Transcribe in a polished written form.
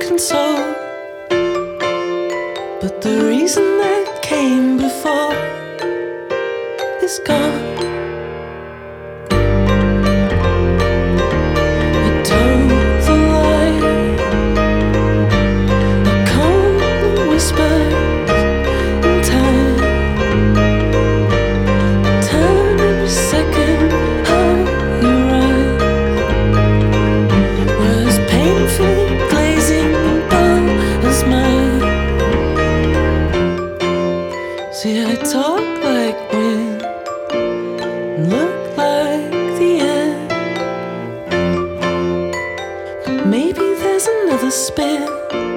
console. But the reason that came before is gone. I told the lie, I calm the whispers in time. Turn every second how you ride was painfully glazing dull as mine. See, I talk like wind, look like the end. But maybe there's another spin.